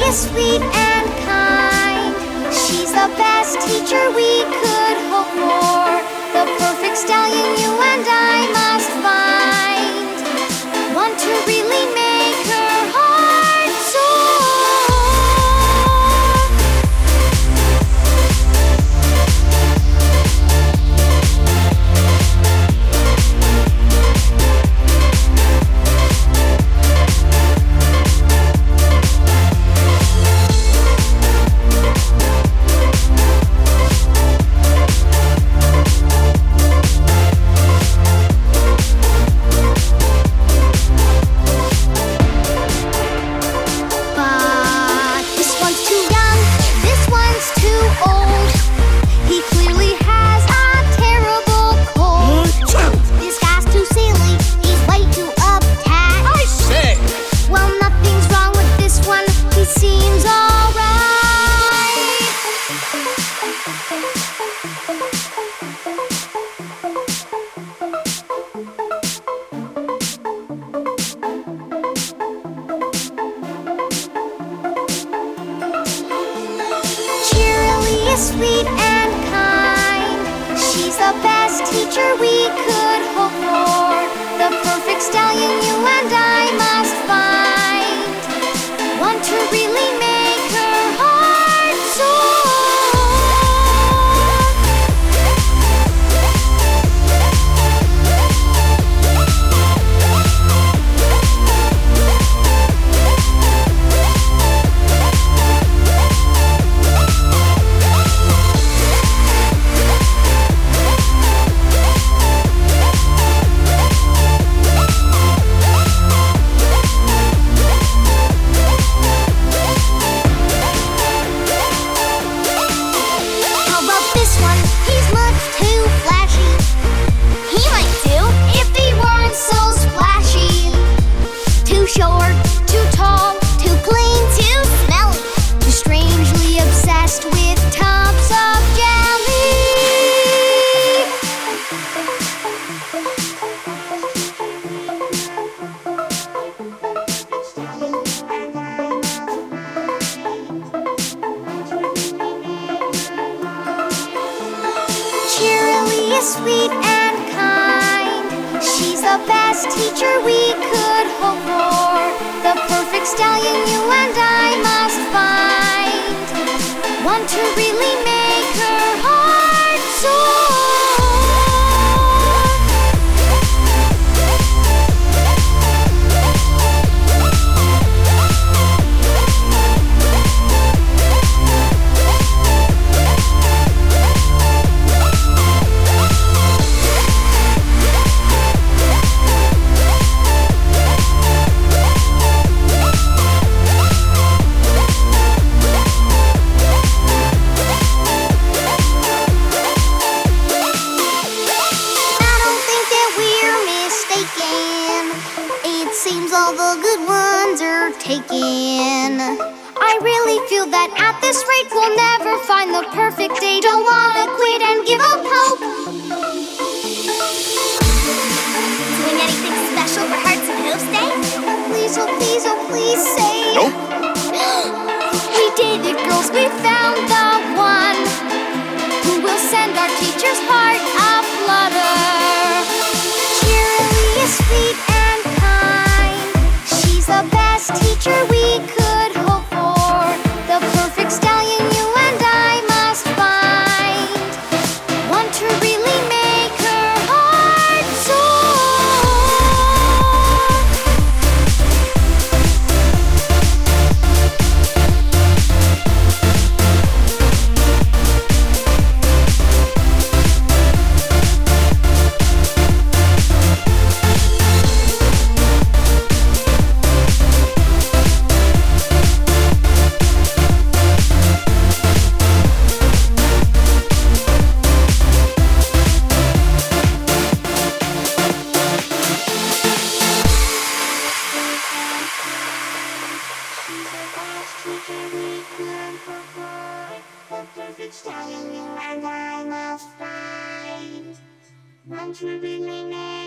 is sweet and kind. She's the best teacher we could hope for. The perfect stallion you and I must find. One to really make her heart soar. Sweet and kind. She's the best teacher we could hope for. The perfect stallion you and I must find. One to really make her heart soar. Short, too tall, too clean, too smelly, too strangely obsessed with tubs of jelly. Cheerily is sweet and kind. She's the best teacher we could hope for. The perfect stallion you and I must find. One to really make her heart soar. Seems all the good ones are taken. I really feel that at this rate we'll never find the perfect date. Don't wanna quit and give up hope. Doing anything special for Hearts and Hooves Day? Please, oh please, oh please say. Nope. We did it, girls, we found the one who will send our teacher's heart a flutter. Cheerily is sweet and the best teacher we could hope for. The perfect stallion you and I must find. One to really make her heart Stallion, you and I must find. One to really make